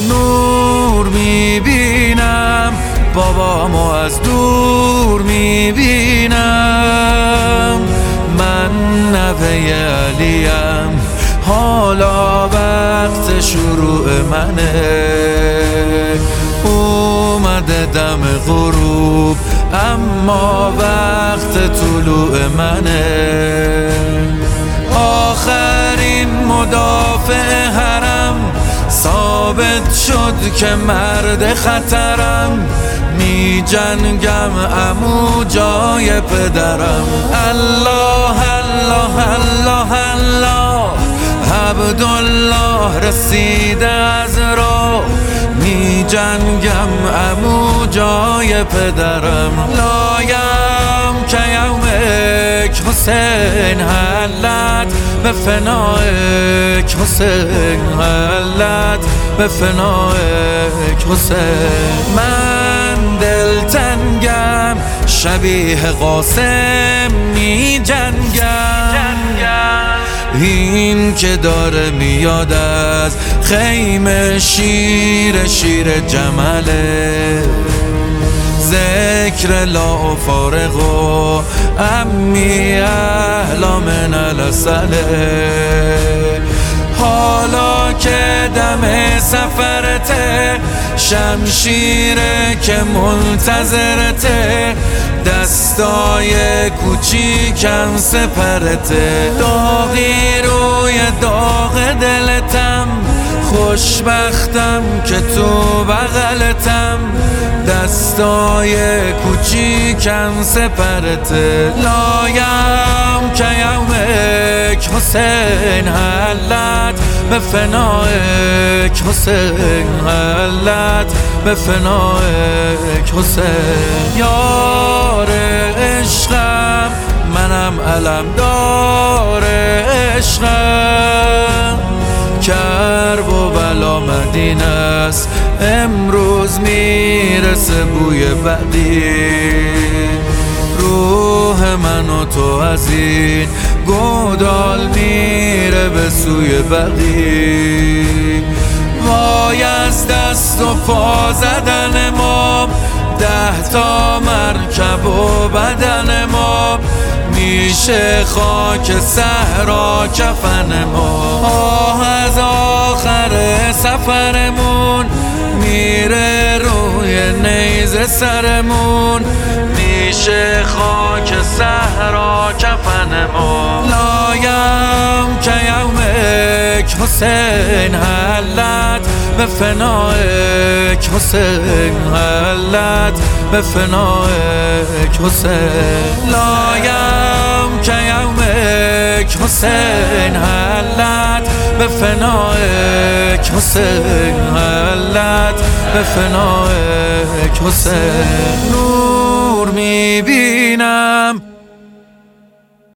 نور میبینم، بابامو از دور میبینم. من نوه علیم، حالا وقت شروع منه. اومده دم غروب اما وقت طلوع منه. آخرین مدافع حرم ثابت شد که مرد خطرم. می جنگم عمو جای پدرم. الله الله الله الله، عبدالله رسیده از راه. می جنگم عمو جای پدرم. لایم که یومک حسین حلت به فنایک حسین حلت به فنایک حسین. من دلتنگم شبیه قاسم می جنگم. این که داره میاد از خیمه شیر جمله. ذکر لا فارغ و امی اهلا من الاسله. حالا که دم سفرته، شمشیره که منتظرته. دستای کوچیکم سپرته. داغی روی داغ دلتم، خوشبختم که تو بغلتم. دستای کوچیکم سپرته. لایم که یومک حسین حلت به فنایک حسین حلت به فنایک حسین. یار عشقم منم علمدار عشقم. کرب و بلا مدینه است، امروز میرسه بوی بعدی. روح من و تو از این گودال میره به سوی بقی. وای از دست و پا زدن ما، 10 تا مرکب و بدن ما. میشه خاک صحرا کفن ما. آه از آخر سفرمون میره روی نیزه سرمون. میشه خاک صحرا کفن ما. لایم که یومک حسین حلت به فنایک حسین حلت به فنایک حسین. لایم که یومک حسین حلت به فنایک حسین حلت به فنایک حسین. نور میبینم